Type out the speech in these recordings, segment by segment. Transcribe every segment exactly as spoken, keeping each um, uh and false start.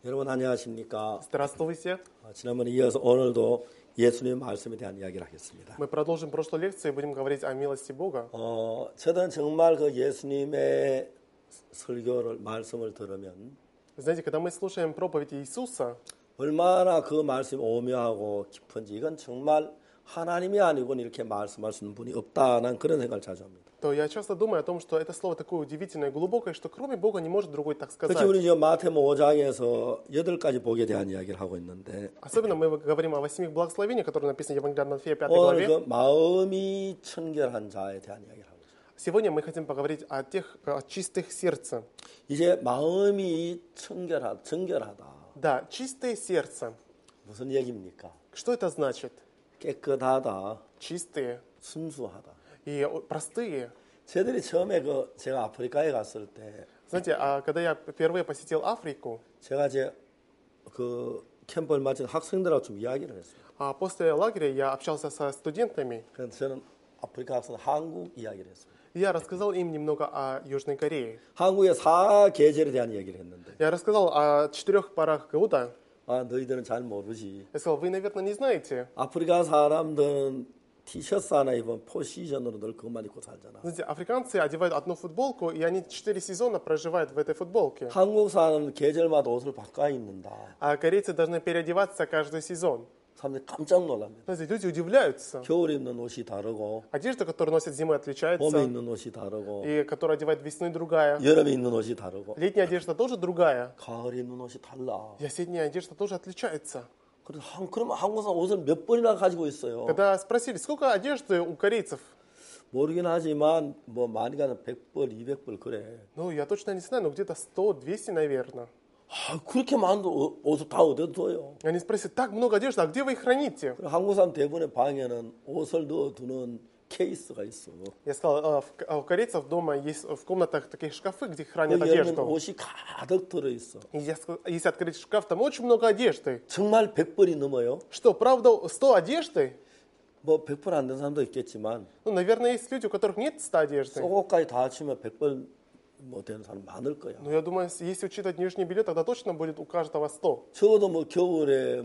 여러분 안녕하십니까? Здравствуйте. 어, 지난번에 이어서 오늘도 예수님의 말씀에 대한 이야기를 하겠습니다. Мы продолжим прошлую лекцию и будем говорить о милости Бога. 어, 저는 정말 그 예수님의 설교를 말씀을 들으면 Знаете, когда мы слушаем проповедь Иисуса, 얼마나 그 말씀이 오묘하고 깊은지 이건 정말 하나님이 아니고는 이렇게 말씀할 수 있는 분이 없다는 그런 생각을 자주 합니다. то я часто думаю о том, что это слово такое удивительное и глубокое, что кроме Бога не может другой так сказать. 특히 우리 지금 마태복음 오 장에서 여덟 가지 복에 대한 이야기를 하고 있는데 Особенно мы говорим о восьми благословениях, которые написаны в Евангелии от Матфея пятой 오늘 главе. 그 마음이 청결한 자에 대한 이야기를 하고 있습니다. Сегодня мы хотим поговорить о тех о чистых сердца. 이제 마음이 청결하, 정결하다. Да, чистое сердце. 무슨 얘기입니까? Что это значит? 깨끗하다, Чистые 순수하다. и простые. 저희들이 처음에 그 제가 아프리카에 갔을 때 Знаете, а когда я впервые посетил Африку, 제가 이제 그 캠프를 마친 학생들하고 좀 이야기를 했어요. а после лагеря я общался со студентами, 그래서 저는 아프리카 학생 한국 이야기를 했습니다. и я рассказал им немного о Южной Корее. 한국의 사 계절에 대한 얘기를 했는데 Я рассказал о четырех порах года. 아 너희들은 잘 모르지. Я сказал, вы, наверное, не знаете. 아프리카 사람들은 티셔츠 하나 입으면 포시즌으로 늘 그것만 입고 살잖아. Знаете, африканцы одевают одну футболку, и они четыре сезона проживают в этой футболке. 한국 사람은 계절마다 옷을 바꿔 입는다. А корейцы должны переодеваться каждый сезон. 사람들이 깜짝 놀랍니다. Знаете, люди удивляются. 겨울에 입는 옷이 다르고 Одежда, которую носят зимой, 봄에 отличается. 입는 옷이 다르고 И которую одевают весной, другая. 여름에 입는 옷이 다르고 Летняя одежда тоже другая. 가을에 입는 옷이 달라. И осенняя одежда тоже отличается. 그래서 한, 그러면 한국 사람 옷을 몇 번이나 가지고 있어요. Когда спросили, сколько одежды у корейцев? 모르긴 하지만 뭐 많이 가는 백 벌, 이백 벌 그래. Ну, я точно не знаю, но где-то сто-двести, наверное. 아, 그렇게 많은 옷- 옷을 다 어디다 둬요? Они спросили, так много одежды, а где вы их храните? 그리고 한국 사람 대부분의 방에는 옷을 넣어두는 케이스가 있어. Я сказал, «А, в- а у корейцев дома есть в комнатах такие шкафы, где 그 хранят 열면 одежду. 옷이 가득 들어있어. И я сказал, если открыть шкаф, там очень много одежды. 정말 백 벌이 넘어요. Что, правда, сто одежды? 뭐 백 벌 안 된 사람도 있겠지만 Ну, наверное, есть люди, у которых нет ста одежды. 속옷까지 다 합치면 백 벌 뭐 되는 사람 많을 거야. Но я думаю, если учитывать нижнее белье, тогда точно будет у каждого сто. 적어도 뭐 겨울에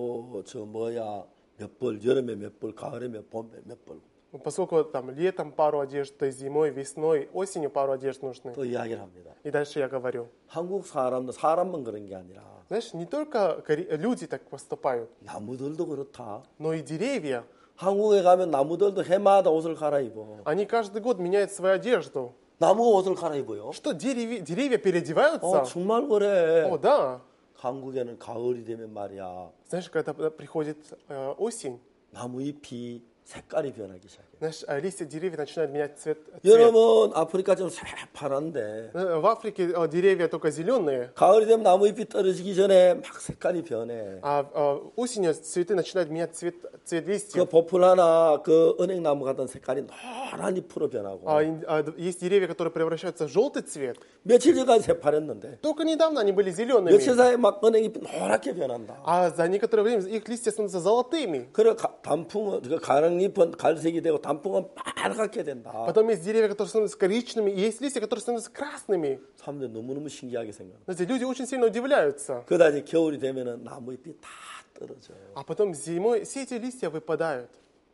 뭐 저 뭐야 몇 벌, 여름에 몇 벌, 가을에 몇 벌, 몇 벌. Ну, поскольку там летом пару одежды, зимой, весной, осенью пару одежд нужны. 또 이야기를 합니다. И дальше я говорю. 한국 사람도 사람만 그런 게 아니라 Знаешь, не только коре- люди так поступают, 나무들도 그렇다. но и деревья. 한국에 가면 나무들도 해마다 옷을 갈아입어. Они каждый год меняют свою одежду. 나무가 옷을 갈아입어요. Что, деревья, деревья 어, переодеваются? 정말 그래. О, да. 한국에는 가을이 되면 말이야. Знаешь, когда приходит э, осень, 나무 잎이 색깔이 변하기 시작해. знаешь, э, листья деревьев начинают менять цвет. цвет. 여러분 아프리카 좀 새파란데 Э, В Африке э, деревья только зеленые, 가을이 되면 나무 잎이 떨어지기 전에 막 색깔이 변해. а э, осенью цветы начинают менять цвет, цвет 그 листьев. 보풀 하나 그 은행나무 같은 색깔이 노란 잎으로 변하고 А, и- а, д- есть деревья, которые превращаются в желтый цвет. 며칠 전까지 새파랬는데 Только недавно они были 며칠 зелеными, 사이에 막 은행잎이 노랗게 변한다. а за некоторое время их листья становятся золотыми. 그래 가- 단풍은 그 가랑잎은 갈색이 되고 단풍은 빨갛게 된다. Потом есть деревья, которые становятся коричневыми, и есть листья, которые становятся красными. 사람들이 너무너무 신기하게 생각. Знаете, люди очень сильно удивляются. 그러다 이제 겨울이 되면은 나무 잎이 다 떨어져요. А потом зимой все эти листья выпадают.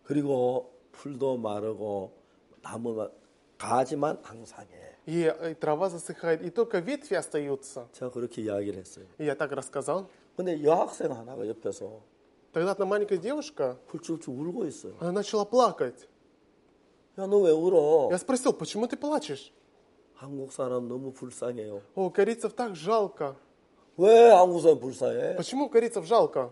그리고 풀도 마르고 나무만 가지만 항상해. И э, трава засыхает, и только ветви остаются. 제가 그렇게 이야기를 했어요. И я так рассказал. 근데 여학생 하나가 옆에서 Тогда одна маленькая девушка, 훌쭉훌쭉 울고 있어요. она начала плакать. 야, 너 왜 울어? Я спросил, почему ты плачешь? 한국 사람 너무 불쌍해요. О, корейцев так жалко. 왜 한국 사람 불쌍해? Почему корейцев жалко?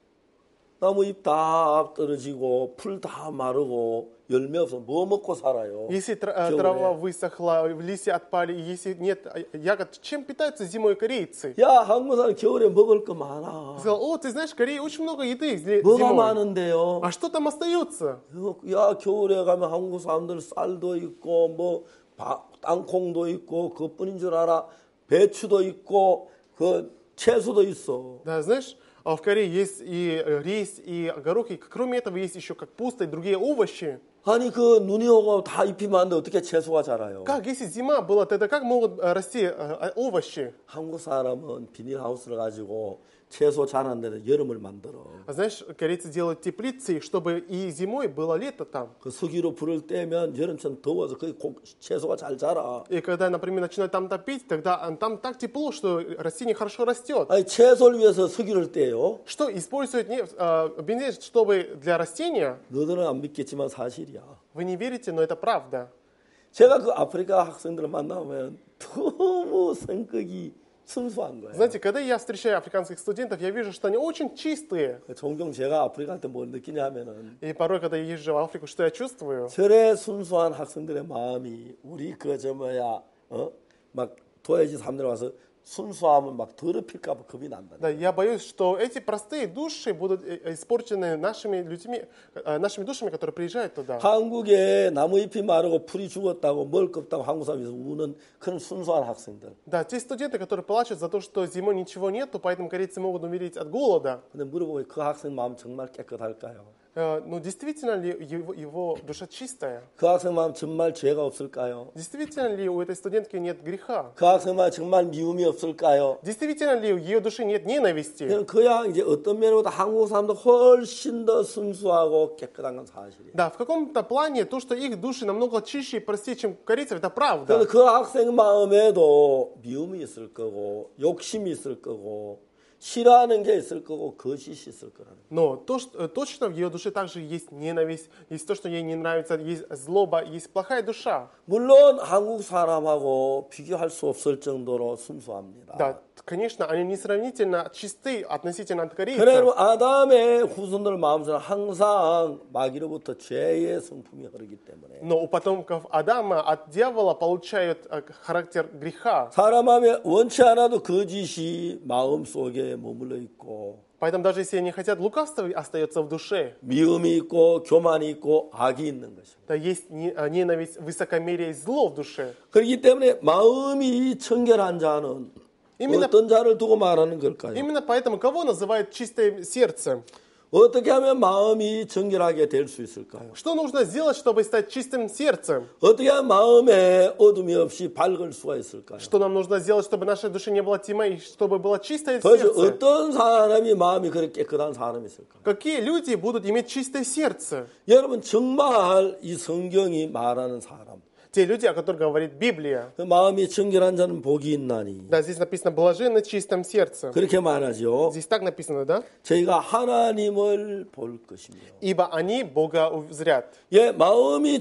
나무 잎 다 떨어지고 풀 다 마르고 열매 없어 뭐 먹고 살아요? Если тра- э, 겨울에. трава высохла, листья отпали, и если нет э, ягод, чем питаются зимой корейцы? 야, 한국 사람 겨울에 먹을 거 많아. Я сказал, о, ты знаешь, в Корее очень много еды зле- 뭐가 зимой. 많은데요? А что там остается? 야, 겨울에 가면 한국 사람들 쌀도 있고 뭐 바- 땅콩도 있고 그뿐인 줄 알아. 배추도 있고 그 채소도 있어. Да, знаешь, А в Корее есть и э, рис, и горох, и кроме этого есть еще капуста и другие овощи. 아니 그 눈이 오고 다 잎이 많은데 어떻게 채소가 자라요? Как, если зима была, тогда как могут э, расти э, э, овощи? 한국 사람은 비닐하우스를 가지고 채소 자라는 데는 여름을 만들어. А знаешь, корейцы делают теплицы, чтобы и зимой было лето там. 그 석유로 불을 떼면 여름처럼 더워서 거기 고- 채소가 잘 자라. И когда, например, начинают там топить, тогда а, там так тепло, что растение хорошо растет. 아니 채소를 위해서 석유를 떼요. Что используют нефть, э, бензин, чтобы для растения? 너희들은 안 믿겠지만 사실이야. Вы не верите, но это правда. 제가 그 아프리카 학생들을 만나면 너무 성격이 순수한 거예요. Знаете, когда я встречаю африканских студентов, я вижу, что они очень чистые. 종종 제가 아프리카 갈 때 뭘 느끼냐면은 И порой, когда я езжу в Африку, что я чувствую? 저래 순수한 학생들의 마음이 우리 그 저 뭐야 어막 도해지 사람들 와서 순수함을 막 더럽힐까 봐 겁이 난다. Да, я боюсь, что эти простые души будут э, испорчены нашими людьми, э, нашими душами, которые приезжают туда. 한국에 나무 잎이 마르고 풀이 죽었다고 먹을 거 없다고 한국 사람에서 우는 그런 순수한 학생들. Да, те студенты, которые плачут за то, что зимой ничего нету, поэтому корейцы могут умереть от голода. 근데 물어보면 그 학생 마음 정말 깨끗할까요? Э, Но действительно ли его, его душа чистая? 그 학생 마음 정말 죄가 없을까요? Действительно ли у этой студентки нет греха? 그 학생 마음 정말 미움이 없을까요? Действительно ли у ее души нет ненависти? 그냥 그야 이제 어떤 면으로도 한국 사람도 훨씬 더 순수하고 깨끗한 건 사실이에요. Да, в каком-то плане то, что их души намного чище и простее, чем у корейцев, это 그런데 правда. 그 학생 마음에도 미움이 있을 거고 욕심이 있을 거고 싫어하는 게 있을 거고 거짓이 있을 거라는. Но то, что, э, точно в ее душе также есть ненависть, есть то, что ей не нравится, есть злоба, есть плохая душа. 물론 한국 사람하고 비교할 수 없을 정도로 순수합니다. Да, конечно, они несравнительно чисты относительно от корейцев. 그래도 아담의 후손들 마음속에 항상 마귀로부터 죄의 성품이 흐르기 때문에 Но у потомков Адама от дьявола получают э, характер греха. 사람 마음에 원치 않아도 거짓이 마음속에 머물러 있고 Поэтому даже если они хотят, лукавство остается в душе. 미움이 있고 교만이 있고 악이 있는 것입니다. Да, есть не- э, ненависть, высокомерие и зло в душе. 그렇기 때문에 마음이 청결한 자는 Именно, 어떤 자를 두고 말하는 걸까요? именно поэтому кого называют чистое сердце? 어떻게 하면 마음이 정결하게 될 수 있을까요? Что нужно сделать, чтобы стать чистым сердцем? 어떻게 하면 마음에 어둠이 없이 밝을 수가 있을까요? Что нам нужно сделать, чтобы в нашей душе не было тьмы, и чтобы было чистое 도대체 сердце? 어떤 사람이 마음이 그렇게 깨끗한 사람이 있을까요? Какие люди будут иметь чистое сердце? 여러분 정말 이 성경이 말하는 사람 Те люди, о которых говорит Библия. 그 마음이 정결한 자는 복이 있나니 Да, здесь написано «блаженны чистым сердцем». 그렇게 말하죠. Здесь так написано, да? 저희가 하나님을 볼 것이며 «Ибо они Бога узрят». 예, 마음이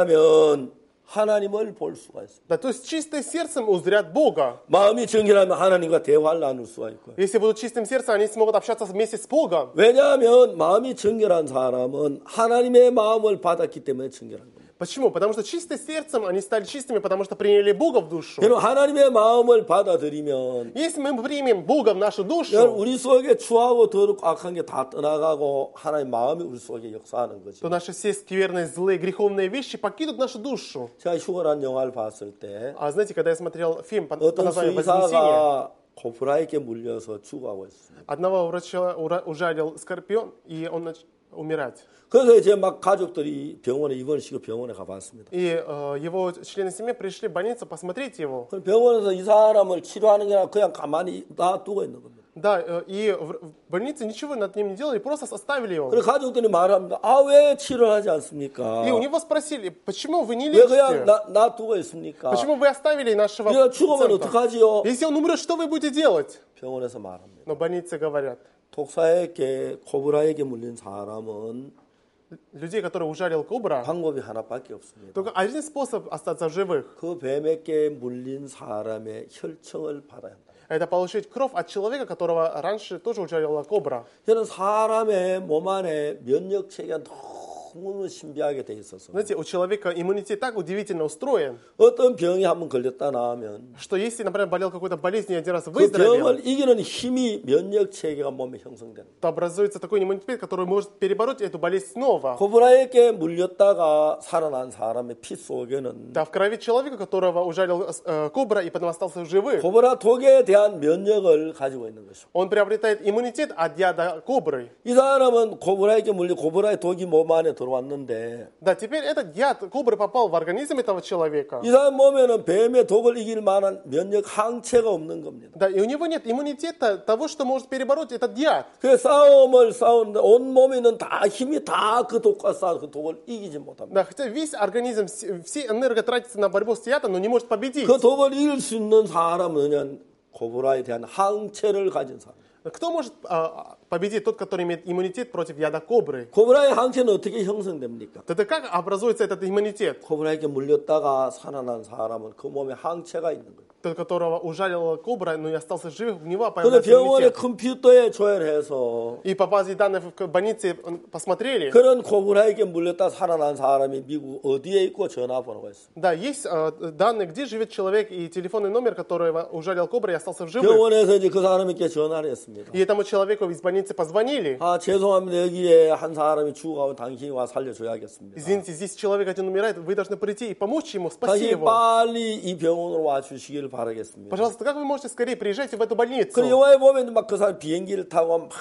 정결하면 하나님을 볼 수가 있습니다. Да, то есть чистым сердцем узрят Бога. 마음이 정결하면 하나님과 대화를 나눌 수가 있고요. Если будут чистым сердцем, они смогут общаться вместе с Богом. 왜냐하면 마음이 정결한 사람은 하나님의 마음을 받았기 때문에 정결한 겁니다. Почему? Потому что чистым сердцем они стали чистыми, потому что приняли Бога в душу. 여러분 하나님의 마음을 받아들이면 Если мы примем Бога в нашу 여러분 душу, 우리 속에 추하고 더럽고 악한 게 다 떠나가고 하나님 마음이 우리 속에 역사하는 거죠. то наши все скверные, злые, греховные вещи покинут нашу душу. 제가 휴거란 영화를 봤을 때 А знаете, когда я смотрел фильм под, под 어떤 названием «Вознесение», 수의사가 코브라에게 물려서 죽어가고 있습니다. одного врача ура- ужалил скорпион, и он начал умирать. 그래서 이제 막 가족들이 병원에 입원시키고 병원에 가봤습니다. И э, его члены семьи пришли в больницу посмотреть его. 그럼 병원에서 이 사람을 치료하는 게 아니라 그냥 가만히 놔두고 있는 겁니다. Да, э, и в, в больнице ничего над ним не делали, просто оставили его. 그래서 가족들이 말합니다. 아, 왜 치료를 하지 않습니까? И у него спросили, почему вы не 왜 그냥 лечите? 나, 놔두고 있습니까? Почему вы оставили нашего 얘가 죽으면 пациента? 어떡하지요? Если он умрет, что вы будете делать? 병원에서 말합니다. Но в больнице говорят, 독사에게 코브라에게 물린 사람은 людей, которые ужалил кобра, 방법이 하나밖에 없습니다. только один способ остаться в живых. 그 뱀에게 물린 사람의 혈청을 받아야 한다. Это получить кровь от человека, которого раньше тоже ужалила кобра. 저는 사람의 몸 안에 면역 체계가 너무 신비하게 돼 있어서 Знаете, у человека иммунитет так удивительно устроен, 어떤 병이 한번 걸렸다 나면 что если, например, болел какой-то болезнью и один раз 그 выздоровел, 병을 이기는 힘이 면역 체계가 몸에 형성되는 거예요. то образуется такой иммунитет, который может перебороть эту болезнь снова. 코브라에게 물렸다가 살아난 사람의 피 속에는 Да, в крови человека, которого ужалил э, кобра и потом остался в живых, 코브라 독에 대한 면역을 가지고 있는 것이고 он приобретает иммунитет от яда кобры. 이 사람은 코브라에게 물려 코브라의 독이 몸 안에 들어왔는데 Да, теперь этот яд кобры попал в организм этого человека. 이 사람 몸에는 뱀의 독을 이길 만한 면역 항체가 없는 겁니다. Да, и у него нет иммунитета того, что может перебороть этот яд. 그 싸움을 싸우는데 온 몸에 있는 다 힘이 다 그 독과 싸워 그 독을 이기지 못합니다. Да, хотя весь организм, все все энерго тратится на борьбу с ядом, но не может победить. 그 독을 이길 수 있는 사람은 그냥 코브라에 대한 항체를 가진 사람. Кто может а, победить? Тот, который имеет иммунитет против яда кобры. 코브라의 항체는 어떻게 형성됩니까? Тогда как образуется этот иммунитет? 코브라에게 물렸다가 살아난 사람은 그 몸에 항체가 있는 거예요. Тот, которого ужалила кобра, но не остался жив, у него 근데 появляется 병원의 иммунитет. 컴퓨터에 조회해서 И по базе данных в больнице посмотрели. 그런 코브라에게 물렸다 살아난 사람이 미국 어디에 있고 전화번호가 있습니다. Да, есть а, данные, где живет человек и телефонный номер, которого ужалил кобра и остался в живых. 병원에서 이제 그 사람에게 전화를 했습니다. И этому человеку из больницы позвонили. 아 죄송합니다. 여기에 한 사람이 죽어가고 당신이 와 살려줘야겠습니다. Извините, здесь человек один умирает, вы должны прийти и помочь ему, спасти 당신이 его. 빨리 이 병원으로 와 주시기를 바라겠습니다. Пожалуйста, как вы можете скорее приезжайте в эту больницу? 그 영화에 보면 막 그 사람 비행기를 타고 막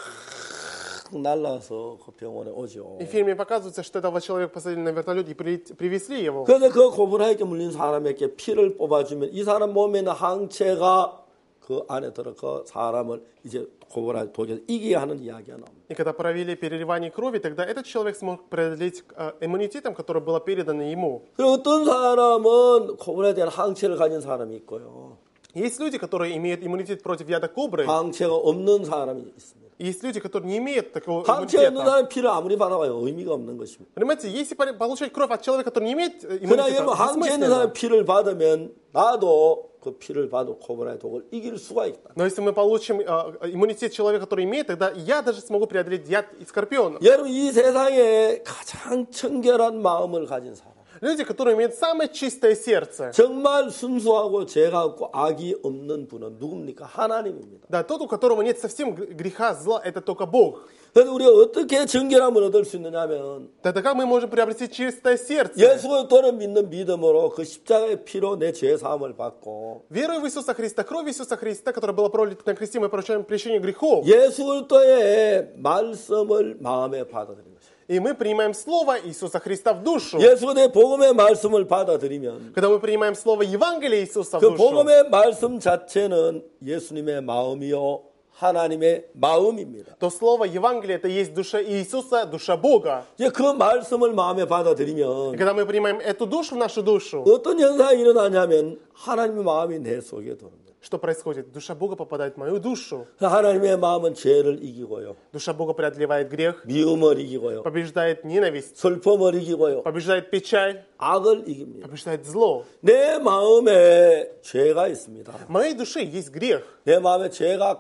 날라서 그 병원에 오죠. И в фильме показывается, что этого человека посадили на вертолет и при- привезли его. 그래서 그 코브라에게 물린 사람에게 피를 뽑아주면 이 사람 몸에 있는 항체가 그 안에 들어 그 사람을 이제 코브라 독에서 이기게 하는 이야기가 나옵니다. И когда провели переливание крови, тогда этот человек смог преодолеть э, иммунитетом, который было передано ему. 그리고 어떤 사람은 코브라에 대한 항체를 가진 사람이 있고요. Есть люди, которые имеют иммунитет против яда кобры. 항체가 없는 사람이 있습니다. И есть люди, которые не имеют такого 항체 없는 иммунитета. 사람 피를 아무리 받아봐요 의미가 없는 것입니다. Понимаете, если по- получать кровь от человека, который не имеет э, 그러나 иммунитета, 뭐 항체 있는 бессмысленно. 사람 피를 받으면 나도 그 피를 받아 코브라의 독을 이길 수가 있다. Но если мы получим э, иммунитет человека, который имеет, тогда я даже смогу преодолеть яд из скорпиона. 여러분 이 세상에 가장 청결한 마음을 가진 사람, Люди, которые имеют самое чистое сердце. 정말 순수하고 죄가 없고 악이 없는 분은 누굽니까? 하나님입니다. Да, тот, у которого нет совсем гр- греха, зла, это только Бог. 그래서 우리가 어떻게 정결함을 얻을 수 있느냐면 Тогда как мы можем приобрести чистое сердце? 예수 그리스도를 믿는 믿음으로 그 십자가의 피로 내 죄 사함을 받고 Веруя в Иисуса Христа, кровь Иисуса Христа, которая была пролита на кресте, мы прощаем прощение грехов. 예수 그리스도의 말씀을 마음에 받아들이는 것입니다. И мы принимаем Слово Иисуса Христа в душу. 예수 그리스도의 복음의 말씀을 받아들이면 Когда мы принимаем Слово Евангелия Иисуса в 그 душу, 복음의 말씀 자체는 예수님의 마음이요 하나님의 마음입니다. то Слово Евангелия это есть душа Иисуса, душа Бога. 이제 그 말씀을 마음에 И 받아들이면 когда мы принимаем эту душу в нашу душу, 어떤 현상이 일어나냐면 하나님의 마음이 내 속에 들어옵니다. что происходит? Душа Бога попадает в мою душу. 하나님의 마음은 죄를 이기고요. Душа Бога преодолевает грех, 미움을 이기고요. побеждает ненависть, 슬픔을 이기고요. побеждает печаль, 악을 이깁니다. побеждает зло. 내 마음에 죄가 있습니다. В моей душе есть грех. 내 마음에 죄가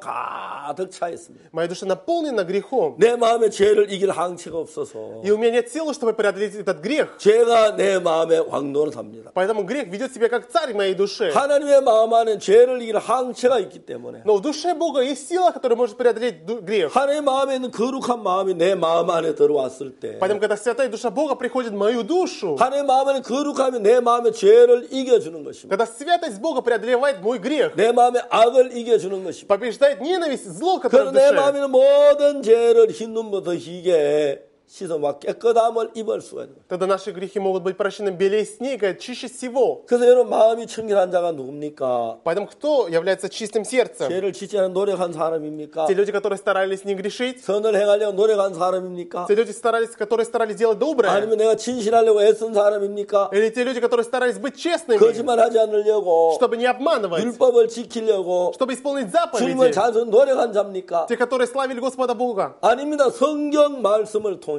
가득 차 있습니다. Моя душа наполнена грехом. 내 마음에 죄를 이길 항체가 없어서 И у меня нет силы, чтобы преодолеть этот грех. 죄가 내 마음에 왕노릇합니다. Поэтому грех ведет себя как царь в моей душе. 하나님의 마음 안에 죄를 이길 항체가 있기 때문에 Но в душе Бога есть сила, которая может преодолеть ду- грех. 하나님의 마음에 있는 거룩한 마음이 내 마음 안에 들어왔을 때 Поэтому, когда святая душа Бога приходит в мою душу, 하나님의 마음 안에 거룩함이 내 마음의 죄를 이겨주는 것입니다. когда святость Бога преодолевает мой грех, 내 마음의 악을 이겨주는 것입니다. побеждает ненависть, зло, которое 그래서 в 내 душе, 마음에 있는 모든 죄를 흰 눈부터 희게 씻어막 깨끗함을 입을 수가 있는 거예요. тогда наши грехи могут быть прощены белее снега, чище всего. 그래서 여러분 마음이 청결한 자가 누굽니까? Поэтому кто является чистым сердцем? 죄를 짓지 않은 노력한 사람입니까? Те люди, которые старались не грешить, 선을 행하려고 노력한 사람입니까? те люди, старались, которые старались делать доброе, 아니면 내가 진실하려고 애쓴 사람입니까? или те люди, которые старались быть честными, 거짓말하지 않으려고 чтобы не обманывать, 율법을 지키려고 чтобы исполнить 주님을 заповеди, 자주 노력한 자입니까? те, которые славили Господа Бога. 아닙니다. 성경 말씀을 통해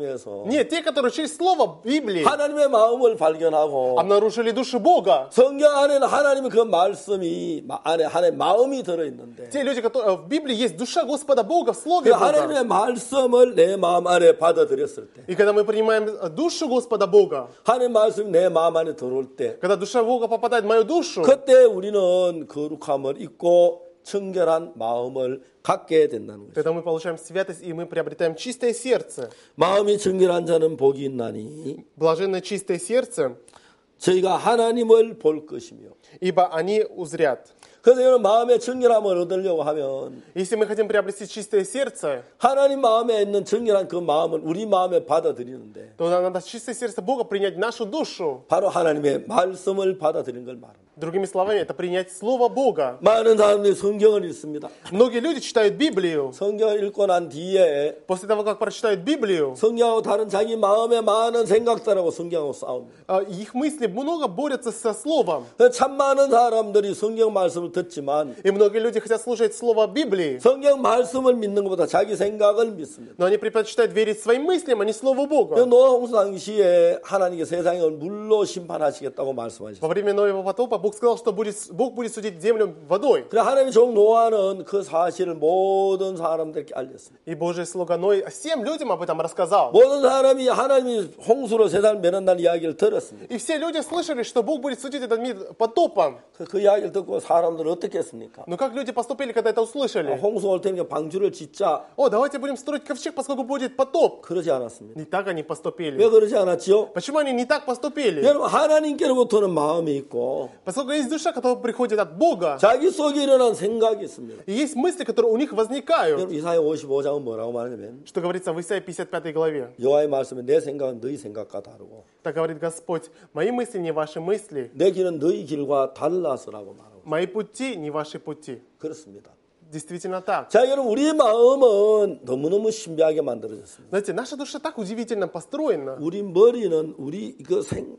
통해서 Нет, те, которые через слово Библии 하나님의 마음을 발견하고 обнаружили душу Бога. 성경 안에는 하나님의 그 말씀이 마- 안에 하나님의 마음이 들어있는데 Те люди, которые в Библии есть душа Господа Бога в 그 Слове Бога. 하나님의 말씀을 내 마음 안에 받아들였을 때 И когда мы принимаем душу Господа Бога, 하나님의 말씀이 내 마음 안에 들어올 때 когда душа Бога попадает в мою душу, 그때 우리는 거룩함을 잊고 청결한 마음을 갖게 된다는 거죠. тогда мы получаем святость и мы приобретаем чистое сердце. 마음이 청결한 자는 복이 있나니 Блаженное чистое сердце, 저희가 하나님을 볼 것이며 ибо они узрят. 그래서 여러분 마음의 청결함을 얻으려고 하면 Если мы хотим приобрести чистое сердце, 하나님 마음에 있는 청결한 그 마음을 우리 마음에 받아들이는데 то надо чистое сердце Бога принять в нашу душу. 바로 하나님의 말씀을 받아들이는 걸 말합니다. Другими словами, это принять Слово Бога. 많은 사람들이 성경을 읽습니다. Многие люди читают Библию. 성경을 읽고 난 뒤에 После того, как прочитают Библию, 성경하고 다른 자기 마음의 많은 생각들하고 성경하고 싸웁니다. а, их мысли много борются со Словом. 그래서 참 많은 사람들이 성경 말씀을 듣지만 И многие люди хотят слушать Слово Библии, 성경 말씀을 믿는 것보다 자기 생각을 믿습니다. но они предпочитают верить своим мыслям, а не Слову Бога. 노아 홍수 당시에 하나님께 세상을 물로 심판하시겠다고 말씀하셨어요. Во время Ноева потопа Бог сказал, что будет, Бог будет судить землю водой. 그래 하나님의 종 노아는 그 사실을 모든 사람들에게 알렸습니다. И Божий слуга Ной всем людям об этом рассказал. 모든 사람이 하나님이 홍수로 세상을 멸한다는 이야기를 들었습니다. И все люди слышали, что Бог будет судить этот мир потопом. 그, 그 이야기를 듣고 사람들은 어떻게 했습니까? Но как люди поступили, когда это 아, услышали? 홍수 올 테니까 방주를 짓자. О, давайте будем строить ковчег, поскольку будет потоп. 그러지 않았습니다. Не так они 왜 поступили. 그러지 않았지요? Почему они не так поступили? 여러분 하나님께로부터는 마음이 있고 Поскольку есть душа, которая приходит от Бога, 자기 속에 일어난 생각이 있습니다. и есть мысли, которые у них возникают. 여러분 이사야 오십오 장은 뭐라고 말하냐면 Что говорится в Исаии пятьдесят пятой главе. 여호와의 말씀에 내 생각은 너희 생각과 다르고 Так говорит Господь, мои мысли не ваши мысли, 내 길은 너희 길과 달라서라고 말하고 мои пути не ваши пути. 그렇습니다. Действительно так. 자, 여러분 우리 마음은 너무너무 신비하게 만들어졌습니다. Знаете, наша душа так удивительно построена. 우리 머리는 우리 그 생,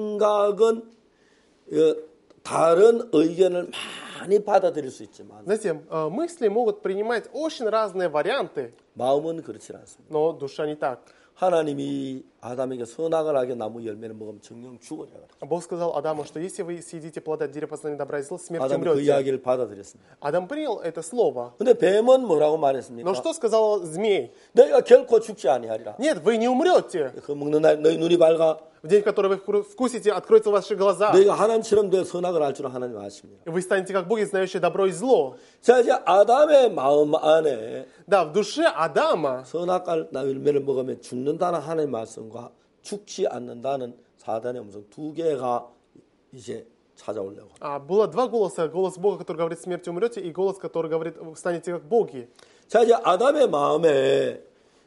생각은 어, 다른 의견을 많이 받아들일 수 있지만 Знаете, э, мысли могут принимать очень разные варианты, 마음은 그렇지 않습니다. но душа не так. 하나님이 아담에게 선악을 하게 나무 열매를 먹으면 정령 죽으리라 그랬어요. Бог сказал Адаму, что если вы съедите плода дерева познания добра и зла, смерть 아담이 그 умрете. 이야기를 받아들였습니다. Адам принял это слово. 근데 뱀은 뭐라고 말했습니까? Но что сказал змей? 너희가 결코 죽지 아니하리라. Нет, вы не умрете. 그 먹는 날 너희 눈이 밝아 В день, который вы вкру- вкусите, откроются ваши глаза. 너희가 하나님처럼 되어 선악을 알 줄은 하나님 아십니다. И вы станете как боги, знающие добро и зло. 자, 이제 아담의 마음 안에 Да, в душе Адама 선악과 열매를 먹으면 죽는다는 하나님의 말씀과 죽지 않는다는 사단의 음성 두 개가 이제 찾아오려고. а, было два голоса. Голос Бога, который говорит, смерть умрете, и голос, который говорит, вы станете как боги. 자, 이제 아담의 마음에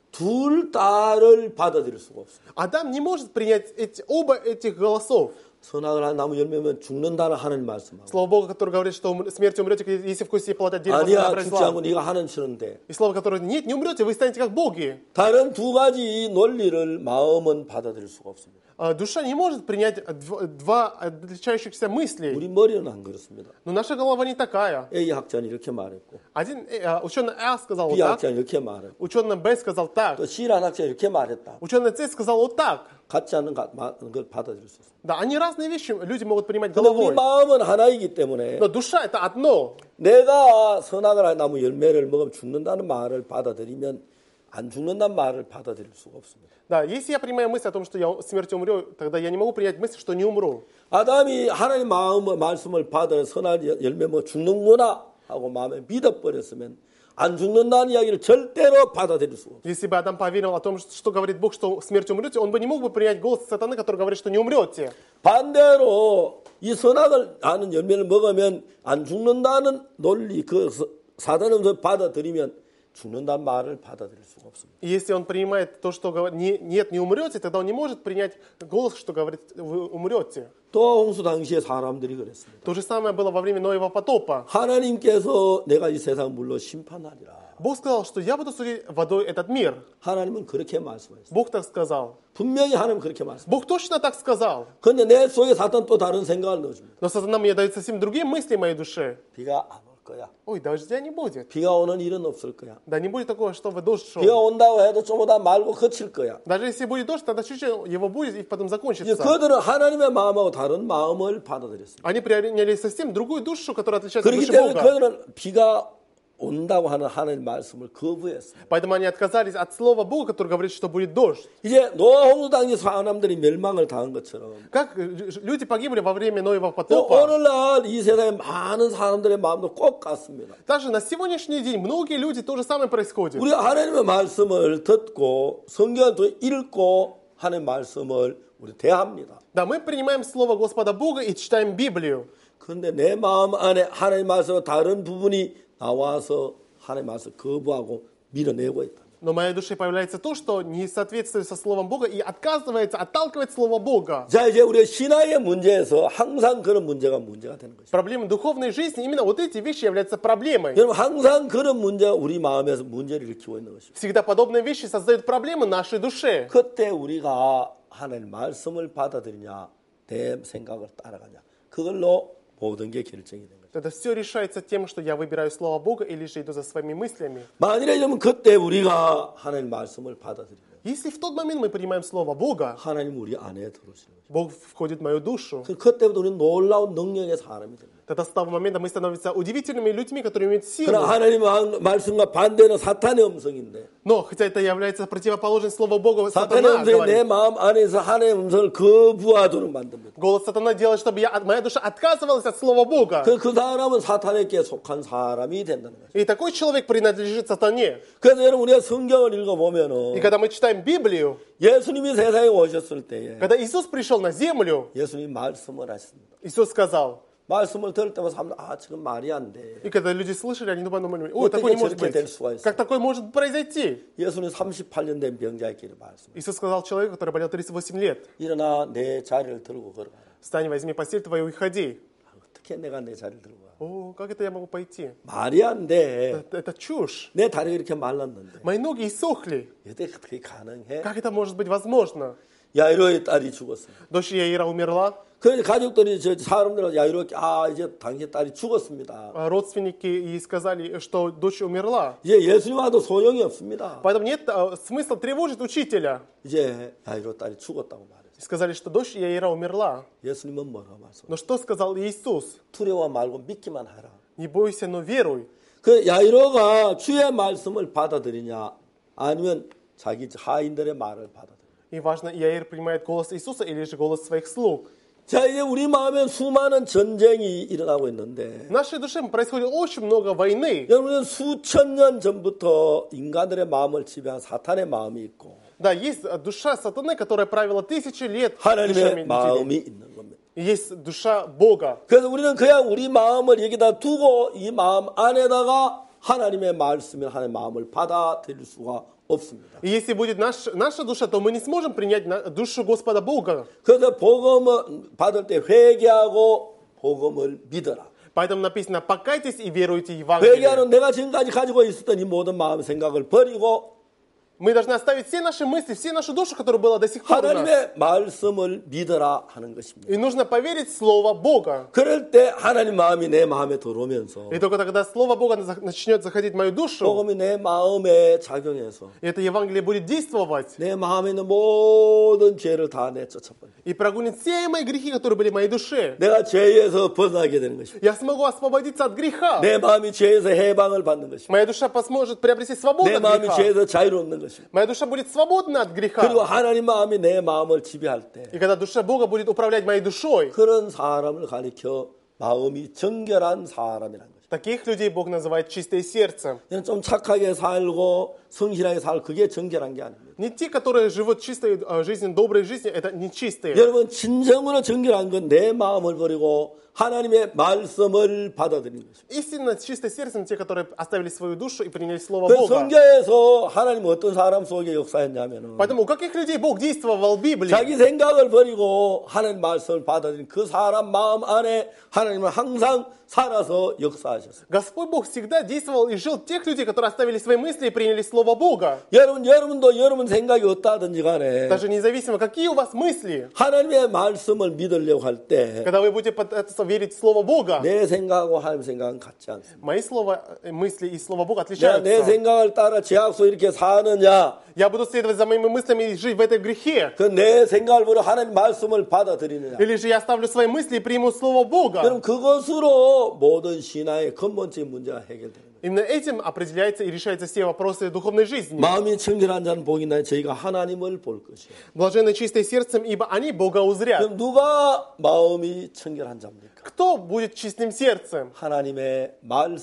둘 다를 받아들일 수가 없어요. Адам не может принять эти, оба этих голосов. 선악을 한 나무 열매면 죽는다는 하나님 말씀하고 Слово Бога, которое говорит, что ум- смерть умрете, если вкусите плода дерева познания 아니야 добра и 죽지 зла. 않고 네가 하나님처럼 돼. И слово, которое нет, не умрете, вы станете как боги. 다른 두 가지 논리를 마음은 받아들일 수가 없습니다. А, Душа не может принять дв- два отличающихся мысли. 우리 머리는 안 그렇습니다. Но наша голова не такая. A 학자는 이렇게 말했고 Один э, а, ученый А сказал B вот так, 학자는 이렇게 말했고 ученый Б сказал так, 또 C라는 학자는 이렇게 말했다. ученый С сказал вот так. 같지 않은 가- 마- 걸 받아들일 수 없습니다. Да, они разные вещи люди могут принимать 근데 우리 головой. 마음은 하나이기 때문에 Но душа это одно. 내가 선악을 한 나무 열매를 먹으면 죽는다는 말을 받아들이면 안 죽는다는 말을 받아들일 수가 없습니다. Да, если я принимаю мысль о том, что я смертью умру, тогда я не могу принять мысль, что не умру. 아담이 하나님 마음 말씀을 받아 선악 열매 먹어 죽는구나 하고 마음에 믿어버렸으면 안 죽는다는 이야기를 절대로 받아들일 수가 없어요. Если бы Адам поверил о том, что, что говорит Бог, что смертью умрете, он бы не мог бы принять голос сатаны, который говорит, что не умрете. 반대로 이 선악을 아는 열매를 먹으면 안 죽는다는 논리 그 서- 사단의 음성을 받아들이면 죽는다는 말을 받아들일 수가 없습니다. И если он принимает то, что говорит, не, нет, не умрете, тогда он не может принять голос, что говорит, вы умрете. 또 홍수 당시에 사람들이 그랬습니다. То же самое было во время Ноева потопа. 하나님께서 내가 이 세상 물로 심판하리라. Бог сказал, что я буду судить водой этот мир. 하나님은 그렇게 말씀하셨어요. Бог так сказал. 분명히 하나님은 그렇게 말씀하셨어요. Бог точно так сказал. 그런데 내 속에 사탄 또 다른 생각을 넣어줍니다. Но сатана мне дает совсем другие мысли в моей душе. 비가 안 올 거야. Ой, дождя не будет. 비가 오는 일은 없을 거야. Да не будет такого, чтобы дождь шел. 비가 온다고 해도 좀 오다 말고 그칠 거야. Даже если будет дождь, тогда чуть-чуть его будет и потом 이제 закончится. 그들은 하나님의 마음하고 다른 마음을 받아들였습니다. Они приняли совсем другую душу, которая отличается от 그렇기 души 때문에 Бога. 그들은 비가 온다고 하는 하나님의 말씀을 거부했습니다. Поэтому они отказались от слова Бога, который говорит, что будет дождь. 이제 노아 홍수 당시 사람들이 멸망을 당한 것처럼 Как люди погибли во время Ноева 또 потопа, 오늘날 이 세상에 많은 사람들의 마음도 꼭 같습니다. также на сегодняшний день многие люди то же самое происходит. 우리가 하나님의 말씀을 듣고 성경을 또 읽고 하는 말씀을 우리 대합니다. Да, мы принимаем слово Господа Бога и читаем Библию. 그런데 내 마음 안에 하나님의 말씀과 다른 부분이 나와서 하나님의 말씀을 거부하고 밀어내고 있다. Но в моей душе появляется то, что не соответствует со словом Бога и отказывается, отталкивает слово Бога. 자, 이제 우리가 신앙의 문제에서 항상 그런 문제가 문제가 되는 것입니다. Проблема духовной жизни, именно вот эти вещи являются проблемой. 여러분, 항상 그런 문제가 우리 마음에서 문제를 일으키고 있는 것입니다. Всегда подобные вещи создают проблемы нашей душе. 그때 우리가 하나님 말씀을 받아들이냐, 내 생각을 따라가냐, 그걸로 모든 게 결정이 된 거죠. Тогда все решается тем, что я выбираю слово Бога или же иду за своими мыслями. 만일에 이러면 그때 우리가 하나님 말씀을 받아들이면 Если в тот момент мы принимаем слово Бога, 하나님 우리 안에 들어오시는 거죠. Бог входит в мою душу, 그- 그때부터 우리는 놀라운 능력의 사람이 됩니다. тогда с того момента мы становимся удивительными людьми, которые имеют силу. 그러나 하나님의 말씀과 반대는 사탄의 음성인데 Но, хотя это является противоположность слова Бога, 사탄의 сатана 음성이 내 говорит. 마음 안에서 하나님의 음성을 거부하도록 만듭니다. Голос сатана делает, чтобы я, моя душа отказывалась от слова Бога. 그, 그 사람은 사탄에게 속한 사람이 된다는 거죠. И такой человек принадлежит сатане. 그래서 여러분 우리가 성경을 И 읽어보면은 когда мы читаем Библию, 예수님이 세상에 오셨을 때에 когда Иисус пришел на землю, 예수님이 말씀을 하셨습니다. Иисус сказал, 말씀을 들을 때마다 사람들 아 지금 말이 안 돼. и когда люди слышали, они думали, ой, 어떻게 такое не может 저렇게 быть. 될 수가 있어? Как такое может произойти? 예수님 삼십팔 년 된 병자에게 말씀. Иисус сказал человеку, который болел тридцать восемь лет, 일어나 내 자리를 들고 걸어가라. встань, возьми постель твою и ходи. 아, 어떻게 내가 내 자리를 들고 가? О, как это я могу пойти? 말이 안 돼. Это, это чушь. 내 다리가 이렇게 말랐는데 Мои ноги иссохли. 어떻게 그렇게 가능해? Как это может быть возможно? 야이로의 딸이 죽었습니다. Дочь Яира умерла, 그래서 가족들이 저 사람들은 야이로께 아 이제 당신 딸이 죽었습니다. а родственники ей сказали, что дочь умерла. 이제 예수님 와도 소용이 없습니다. Поэтому нет а, смысла тревожить учителя. 이제 야이로 딸이 죽었다고 말했어요. И сказали, что дочь Яира умерла. 예수님은 뭐라고 말씀? Но что сказал Иисус? 두려워 말고 믿기만 하라. Не бойся, но веруй. 그 야이로가 주의 말씀을 받아들이냐 아니면 자기 하인들의 말을 받아들이냐. И важно, Яир принимает голос Иисуса или же голос своих слуг. 자 이제 우리 마음에 수많은 전쟁이 일어나고 있는데 В нашей душе происходит очень много войны. 여러분은 수천 년 전부터 인간들의 마음을 지배한 사탄의 마음이 있고 Да, есть душа сатаны, которая правила тысячи лет 하나님의 душами людей. 마음이 있는 겁니다. И есть душа Бога. 그래서 우리는 그냥 우리 마음을 여기다 두고 이 마음 안에다가 하나님의 말씀을 하나님의 마음을 받아들일 수가 없습니다. И если будет наш, наша душа, то мы не сможем принять на- душу Господа Бога. 그래서 복음을 받을 때 회개하고 복음을 믿어라. Поэтому написано, покайтесь и веруйте Евангелие. 회개하는 내가 지금까지 가지고 있었던 이 모든 마음 생각을 버리고 Мы должны оставить все наши мысли, все нашу душу, которая была до сих пор у нас. 하나님의 말씀을 믿어라 하는 것입니다. И нужно поверить в Слово Бога. 그럴 때 하나님 마음이 내 마음에 들어오면서 И только тогда Слово Бога за- начнет заходить в мою душу, 복음이 내 마음에 작용해서 и это Евангелие будет действовать 내 마음에 있는 모든 죄를 다 내쫓아버려요. и прогонит все мои грехи, которые были в моей душе. 내가 죄에서 벗어나게 되는 것입니다. Я смогу освободиться от греха. 내 마음이 죄에서 해방을 받는 것입니다. Моя душа сможет приобрести свободу 내 от 마음이 греха. 죄에서 자유로운 것입니다. Моя душа будет свободна от 그리고 греха. 하나님 마음이 내 마음을 지배할 때 И когда душа Бога будет управлять моей душой, 그런 사람을 가리켜 마음이 정결한 사람이라는 거죠. таких людей Бог называет чистое сердце. 그냥 좀 착하게 살고 성실하게 살고 그게 정결한 게 아닙니다. Не те, которые живут чистой э, жизнью, доброй жизнью, это не чистые. 여러분 진정으로 정결한 건 내 마음을 버리고 하나님의 말씀을 받아들이는 것입니다. Истинно чистое сердцем те, которые оставили свою душу и приняли Слово 그 Бога. 성경에서 하나님은 어떤 사람 속에 역사했냐면은 Поэтому у каких людей Бог действовал в Библии? 자기 생각을 버리고 하나님 말씀을 받아들인 그 사람 마음 안에 하나님은 항상 살아서 역사하셨어요. Господь Бог всегда действовал и жил в тех людей, которые оставили свои мысли и приняли Слово Бога. 여러분, 여러분도 여러분 여러분 생각이 어떠하든지 간에 Даже независимо, какие у вас мысли, 하나님의 말씀을 믿으려고 할 때 когда вы будете пытаться верить в Слово Бога, 내 생각하고 하나님 생각은 같지 않습니다. мои слова, э, мысли и Слово Бога 내가 내 отличаются. 생각을 따라 죄악소 이렇게 사느냐 Я буду следовать за моими мыслями и жить в этой грехе. 그 내 생각을 보려 하나님 말씀을 받아들이느냐 Или же я оставлю свои мысли и приму Слово Бога. 그럼 그것으로 모든 신앙의 근본적인 문제가 해결되는 거예요. Именно этим определяется и решаются все вопросы духовной жизни. 마음이 청결한 자는 복이 나요. 저희가 하나님을 볼 것이에요. Блаженны чистые сердцем, ибо они Бога узрят. 그럼 누가 마음이 청결한 자입니까? Кто будет чистым сердцем? 하나님의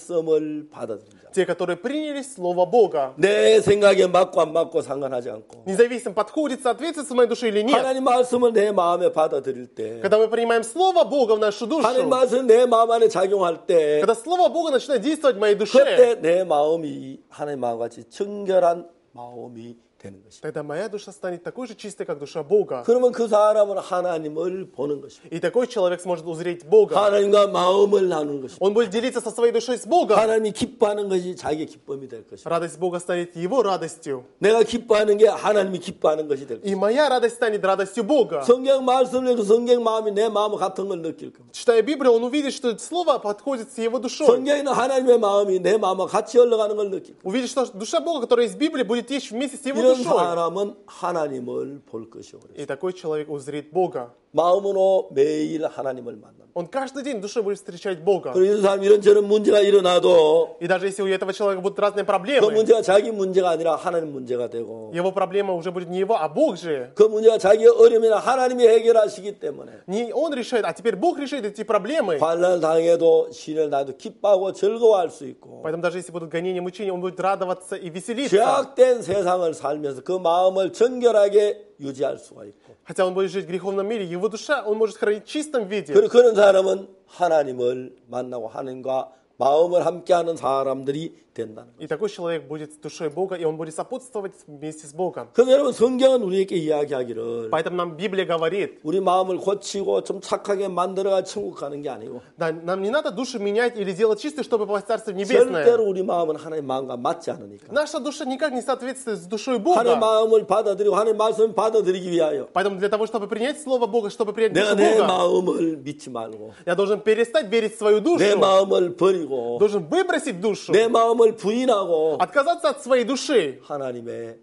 말씀을 받아들인 자. Те, которые приняли Слово Бога. 내 생각에 맞고 안 맞고 상관하지 않고 Независимо, подходит, соответствует с моей душе или нет. 하나님 말씀을 내 마음에 받아들일 때 Когда мы принимаем Слово Бога в нашу душу, 하나님 말씀 내 마음 안에 작용할 때 когда Слово Бога начинает действовать в моей душе, 그때 내 마음이 하나님 마음과 같이 청결한 마음이 되는 것입니다. тогда моя душа станет такой же чистой, как душа Бога. 그러면 그 사람은 하나님을 보는 것입니다. И такой человек сможет узреть Бога. 하나님과 마음을 나누는 것입니다. Он будет делиться со своей душой с Богом. 하나님이 기뻐하는 것이 자기의 기쁨이 될 것입니다. Радость Бога станет его радостью. 내가 기뻐하는 게 하나님이 기뻐하는 것이 될 И 것입니다. моя радость станет радостью Бога. 성경 말씀을 읽고 성경 마음이 내 마음 같은 걸 느낄 겁니다. Читая Библию, он увидит, что это слово подходит с его душой. 성경에는 하나님의 마음이 내 마음과 같이 흘러가는 걸 느낄 겁니다. Увидит, что душа Бога, которая из Библии, будет течь вместе с его 이런 душой. 사람은 하나님을 볼 것이요. И такой человек узрит Бога. 마음으로 매일 하나님을 만납니다. Он каждый день душой будет встречать Бога. 그리고 이런 사람 이런저런 문제가 일어나도 И даже если у этого человека будут разные 그 проблемы, 문제가 자기 문제가 아니라 하나님 문제가 되고 его проблема уже будет не его, а Бог же. 그 문제가 자기의 어려움이나 하나님이 해결하시기 때문에 Не он решает, а теперь Бог решит эти проблемы. 환난을 당해도 시련을 당해도 기뻐하고 즐거워할 수 있고 Поэтому даже если будут гонения, мучения, он будет радоваться и веселиться. 죄악된 세상을 살면서 그 마음을 정결하게 유지할 수가 있고 Хотя он будет жить в греховном мире, его душа он может хранить в чистом виде. 그리고 그런 사람은 하나님을 만나고 하나님과 마음을 함께하는 사람들이 된다는 거예요. И такой человек будет с душой Бога, и он будет сопутствовать вместе с Богом. 그래서 여러분 성경은 우리에게 이야기하기를 Поэтому нам Библия говорит, 우리 마음을 고치고 좀 착하게 만들어가 천국 가는 게 아니고 да, нам не надо душу менять или делать чистой, чтобы попасть в Царство Небесное. 절대로 우리 마음은 하나님의 마음과 맞지 않으니까 Наша душа никак не соответствует с душой 하나님의 Бога. 마음을 받아들이고 하나님의 말씀을 받아들이기 위하여 Поэтому для того, чтобы принять Слово Бога, чтобы принять 내가 душу 내 Бога, 마음을 믿지 말고 я должен перестать верить в свою душу, 내 마음을 버리고 должен выбросить душу, 내 마음을 부인하고 отказаться от своей души. 하나님의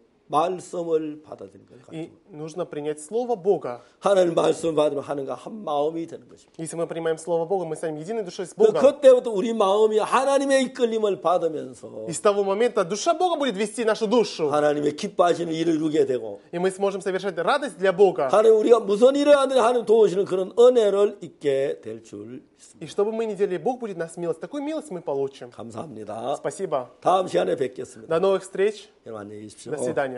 말씀을 받아들이는 거예요. И нужно принять Слово Бога. 하나님 말씀을 받으면 하나님과 한 마음이 되는 것입니다. Если мы принимаем Слово Бога, мы станем единой душой с 그- Богом. 그때부터 우리 마음이 하나님의 이끌림을 받으면서 И с того момента душа Бога будет вести нашу душу. 하나님의 기뻐하시는 일을 이루게 되고 И мы сможем совершать радость для Бога. 하나님 우리가 무슨 일을 하든 하나님 도우시는 그런 은혜를 있게 될 줄 믿습니다. И что бы мы ни делали, Бог будет нас милость. Такую милость мы получим. 감사합니다. Спасибо. 다음 시간에 뵙겠습니다. До новых встреч. 여러분 안녕히 계십시오. До свидания.